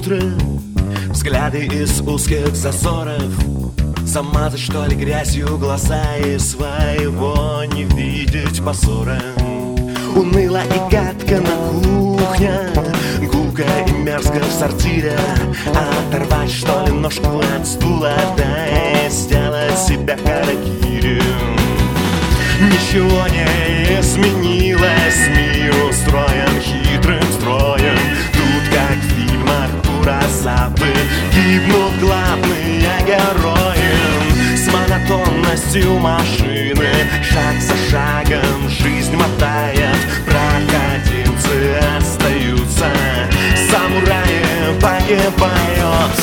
утро, взгляды из узких зазоров, замазать, что ли, грязью глаза и своего не видеть позора. Уныло и гадко на кухне, гулко и мерзко в сортире. Оторвать, что ли, ножку от стула, да и сделать себя харакири. Ничего не изменилось, мир устроен хитрым строем. Тут, как в фильмах Куросавы, гибнут главные герои. С монотонностью машины, шаг за шагом жизнь мотает. Проходимцы остаются, самураи погибают.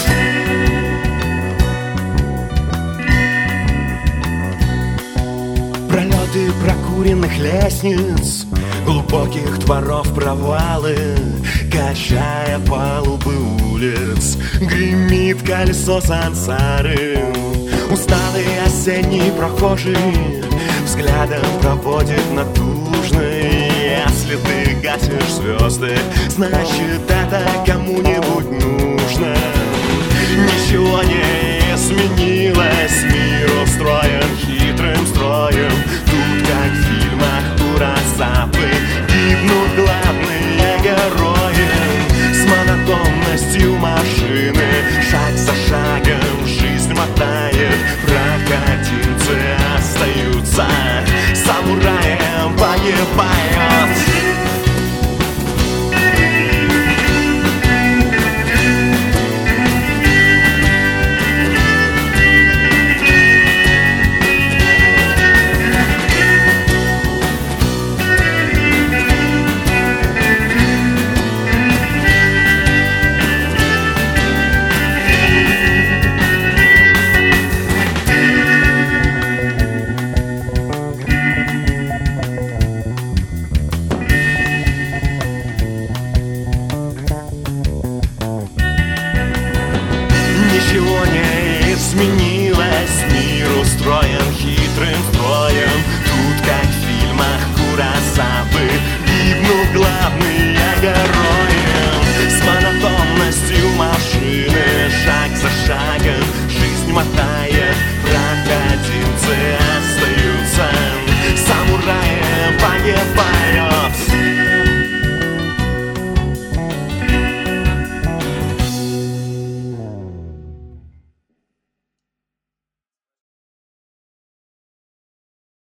Пролеты прокуренных лестниц, глубоких дворов провалы, качая палубы улиц, гремит колесо сансары. Усталый осенний прохожий взглядом проводит натужный. Если ты гасишь звезды, значит это